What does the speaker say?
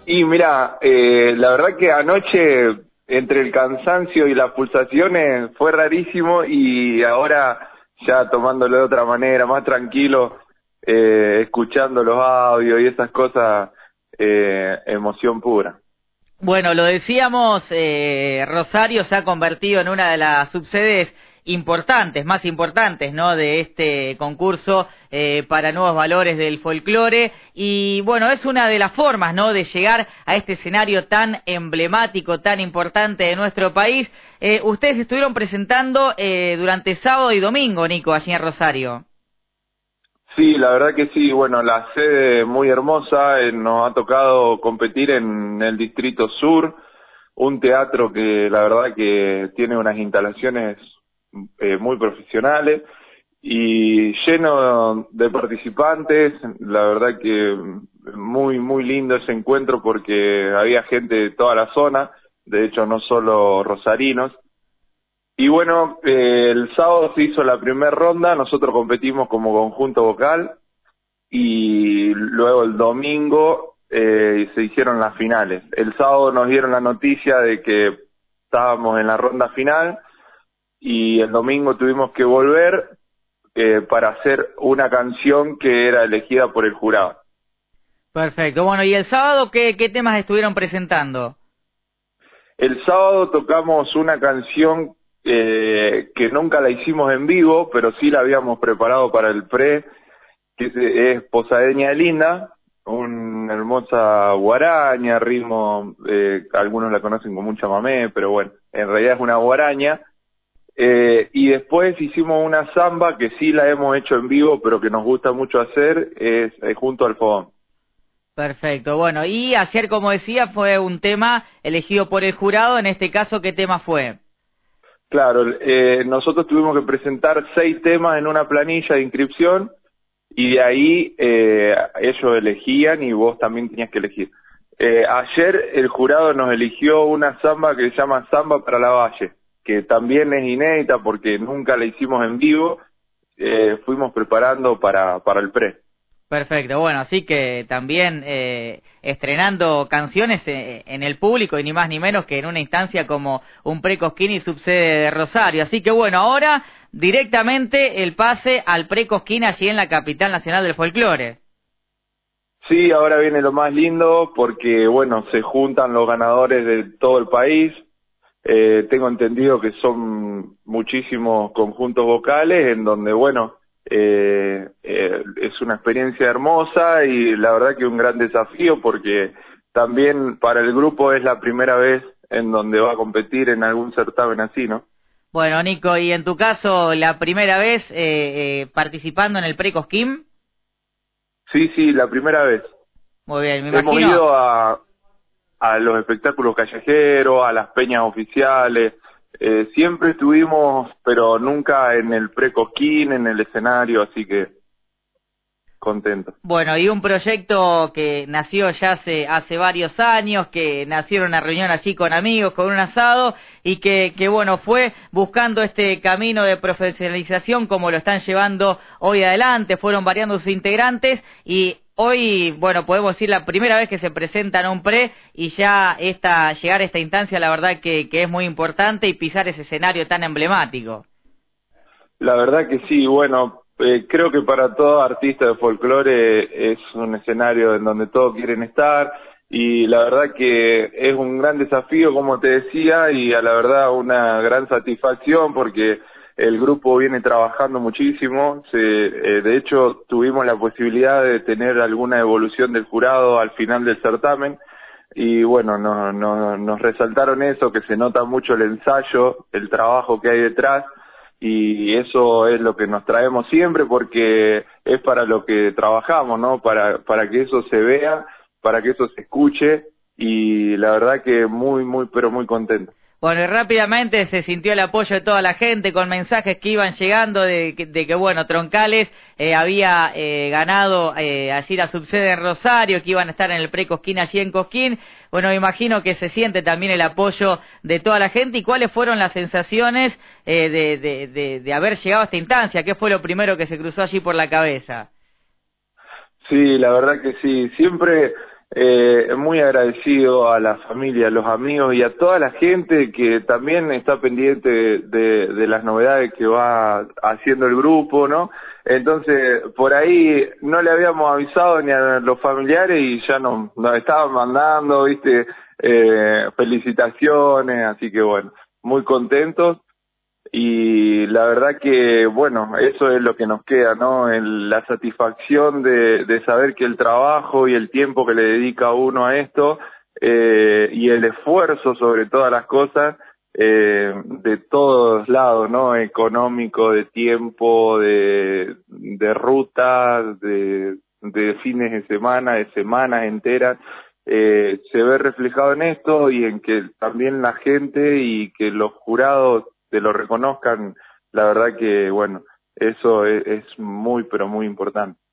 Y mira, la verdad que anoche, entre el cansancio y las pulsaciones, fue rarísimo y ahora ya tomándolo de otra manera, más tranquilo, escuchando los audios y esas cosas, emoción pura. Bueno, lo decíamos, Rosario se ha convertido en una de las subsedes importantes, más importantes, ¿no?, de este concurso para nuevos valores del folclore, y bueno, es una de las formas, ¿no?, de llegar a este escenario tan emblemático, tan importante de nuestro país. Ustedes estuvieron presentando durante sábado y domingo, Nico, allí en Rosario. Sí, la verdad que sí, bueno, la sede muy hermosa, nos ha tocado competir en el Distrito Sur, un teatro que la verdad que tiene unas instalaciones muy profesionales y lleno de participantes, la verdad que muy lindo ese encuentro porque había gente de toda la zona, de hecho no solo rosarinos. Y bueno, el sábado se hizo la primera ronda, nosotros competimos como conjunto vocal y luego el domingo se hicieron las finales. El sábado nos dieron la noticia de que estábamos en la ronda final y el domingo tuvimos que volver para hacer una canción que era elegida por el jurado. Perfecto. Bueno, ¿y el sábado qué temas estuvieron presentando? El sábado tocamos una canción que nunca la hicimos en vivo, pero sí la habíamos preparado para el pre, que es Posadeña Linda, una hermosa guaraña, ritmo, algunos la conocen como un chamamé, pero bueno, en realidad es una guaraña. Y después hicimos una samba que sí la hemos hecho en vivo, pero que nos gusta mucho hacer, es Junto al Fogón. Perfecto, bueno, y ayer, como decía, fue un tema elegido por el jurado. En este caso, ¿qué tema fue? Claro, nosotros tuvimos que presentar 6 temas en una planilla de inscripción y de ahí ellos elegían y vos también tenías que elegir. Ayer el jurado nos eligió una samba que se llama Samba para la Valle, que también es inédita porque nunca la hicimos en vivo, fuimos preparando para el pre. Perfecto, bueno, así que también estrenando canciones en el público y ni más ni menos que en una instancia como un pre-Cosquín y subsede de Rosario. Así que bueno, ahora directamente el pase al pre-Cosquín allí en la capital nacional del folclore. Sí, ahora viene lo más lindo porque, bueno, se juntan los ganadores de todo el país. Tengo entendido que son muchísimos conjuntos vocales en donde, bueno, es una experiencia hermosa y la verdad que un gran desafío porque también para el grupo es la primera vez en donde va a competir en algún certamen así, ¿no? Bueno, Nico, y en tu caso, la primera vez participando en el pre-Cosquín. Sí, la primera vez. Muy bien, me Hemos imagino. ido a los espectáculos callejeros, a las peñas oficiales, siempre estuvimos, pero nunca en el pre-Cosquín, en el escenario, así que contento. Bueno, y un proyecto que nació ya hace varios años, que nació en una reunión allí con amigos, con un asado, y que bueno, fue buscando este camino de profesionalización como lo están llevando hoy adelante, fueron variando sus integrantes, y hoy, bueno, podemos decir la primera vez que se presentan a un pre, y ya llegar a esta instancia, la verdad que es muy importante, y pisar ese escenario tan emblemático. La verdad que sí, bueno, creo que para todo artista de folclore es un escenario en donde todos quieren estar y la verdad que es un gran desafío, como te decía, y a la verdad una gran satisfacción porque el grupo viene trabajando muchísimo, de hecho tuvimos la posibilidad de tener alguna evolución del jurado al final del certamen y bueno, nos resaltaron eso, que se nota mucho el ensayo, el trabajo que hay detrás y eso es lo que nos traemos siempre porque es para lo que trabajamos, ¿no? Para que eso se vea, para que eso se escuche y la verdad que pero muy contento. Bueno, y rápidamente se sintió el apoyo de toda la gente con mensajes que iban llegando de que bueno, Troncales había ganado allí la subsede en Rosario, que iban a estar en el pre-Cosquín allí en Cosquín. Bueno, me imagino que se siente también el apoyo de toda la gente. ¿Y cuáles fueron las sensaciones de haber llegado a esta instancia? ¿Qué fue lo primero que se cruzó allí por la cabeza? Sí, la verdad que sí, siempre Muy agradecido a la familia, a los amigos y a toda la gente que también está pendiente de las novedades que va haciendo el grupo, ¿no? Entonces, por ahí no le habíamos avisado ni a los familiares y ya nos estaban mandando, ¿viste? Felicitaciones, así que bueno, muy contentos. Y la verdad que, bueno, eso es lo que nos queda, ¿no? La satisfacción de saber que el trabajo y el tiempo que le dedica uno a esto, y el esfuerzo sobre todas las cosas, de todos lados, ¿no? Económico, de tiempo, de rutas, de fines de semana, de semanas enteras, se ve reflejado en esto y en que también la gente y que los jurados te lo reconozcan, la verdad que, bueno, eso es muy, pero muy importante.